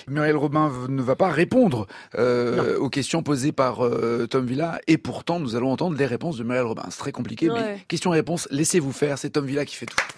Muriel Robin ne va pas répondre aux questions posées par Tom Villa, et pourtant nous allons entendre les réponses de Muriel Robin. C'est très compliqué, mais question-réponse, laissez-vous faire, c'est Tom Villa qui fait tout.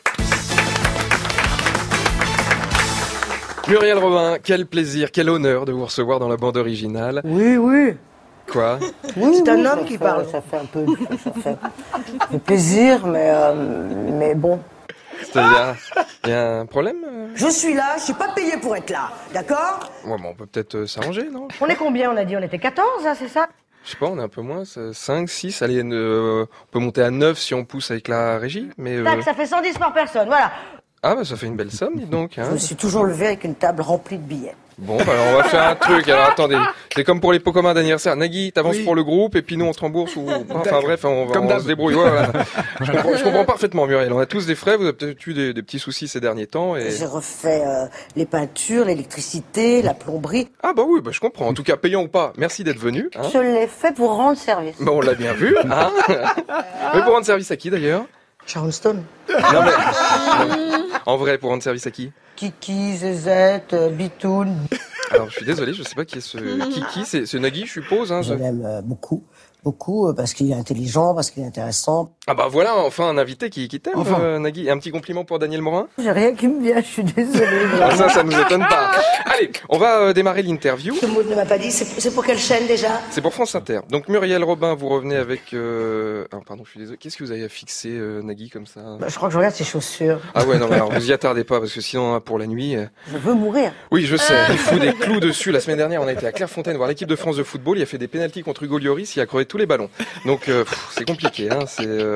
Muriel Robin, quel plaisir, quel honneur de vous recevoir dans la bande originale. Oui. Quoi ? Oui, c'est un homme qui parle. Ça fait plaisir, mais bon. C'est-à-dire, il y a un problème Je suis là, je suis pas payé pour être là, d'accord ? Ouais, bon, on peut peut-être s'arranger, non ? On est combien, on a dit ? On était 14, hein, c'est ça ? Je sais pas, on est un peu moins, 5, 6, allez, on peut monter à 9 si on pousse avec la régie, mais... Tac, ça fait 110 par personne, voilà. Ah bah ça fait une belle somme, dis donc. Hein. Je me suis toujours levé avec une table remplie de billets. Bon, bah alors on va faire un truc. Alors attendez, c'est comme pour les pots communs d'anniversaire. Nagui, t'avances pour le groupe et puis nous on se rembourse ou enfin bref, on se débrouille. Ouais, voilà. Je comprends parfaitement, Muriel. On a tous des frais. Vous avez peut-être eu des petits soucis ces derniers temps. Et... J'ai refait les peintures, l'électricité, la plomberie. Ah bah oui, bah je comprends. En tout cas, payant ou pas, merci d'être venu. Hein. Je l'ai fait pour rendre service. Bon, on l'a bien vu. Hein. Mais pour rendre service à qui d'ailleurs ? Sharon Stone. Non mais en vrai, pour rendre service à qui ? Kiki, Zezette, Bitoun. Alors je suis désolé, je sais pas qui est ce Kiki, c'est Nagui, je suppose. Hein, je l'aime beaucoup, parce qu'il est intelligent, parce qu'il est intéressant. Ah bah voilà, enfin un invité qui t'aime, Nagui. Un petit compliment pour Daniel Morin ? J'ai rien qui me vient, je suis désolée. Ça nous étonne pas. Allez, on va démarrer l'interview. Ce mot ne m'a pas dit, c'est pour quelle chaîne déjà ? C'est pour France Inter. Donc Muriel Robin, vous revenez avec... Ah pardon, je suis désolé. Qu'est-ce que vous avez à fixer, Nagui, comme ça ? Je crois que je regarde ses chaussures. Ah ouais, non, mais alors vous y attardez pas, parce que sinon, pour la nuit... Je veux mourir. Oui, je sais, il fout des clous dessus. La semaine dernière, on a été à Clairefontaine voir l'équipe de France de football. Il a fait des pénaltys contre Hugo Lloris, il a crevé tous les ballons. Donc, c'est compliqué, hein.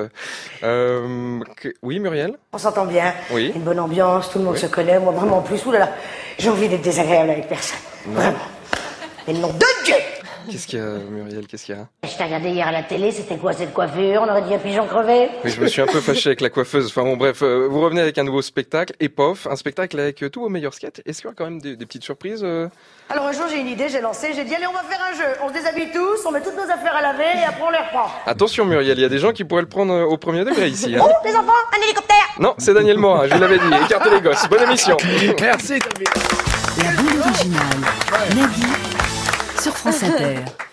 Oui, Muriel ? On s'entend bien. Oui. Une bonne ambiance, tout le monde se connaît. Moi, vraiment, en plus, oulala, j'ai envie d'être désagréable avec personne. Non. Vraiment. Mais le nom de Dieu ! Qu'est-ce qu'il y a, Muriel ? Qu'est-ce qu'il y a ? Je t'ai regardé hier à la télé, c'était quoi cette coiffure ? On aurait dit un pigeon crevé ? Oui, je me suis un peu fâché avec la coiffeuse. Enfin bon, bref, vous revenez avec un nouveau spectacle, Epof, un spectacle avec tous vos meilleurs sketchs. Est-ce qu'il y aura quand même des petites surprises Alors un jour, j'ai une idée, j'ai dit allez, on va faire un jeu. On se déshabille tous, on met toutes nos affaires à laver et après on les reprend. Attention Muriel, il y a des gens qui pourraient le prendre au premier degré ici. Hein. Oh, les enfants, un hélicoptère ! Non, c'est Daniel Morin, je vous l'avais dit. Écartez les gosses. Bonne émission. Merci David. La bande originale, Nagui, sur France Inter.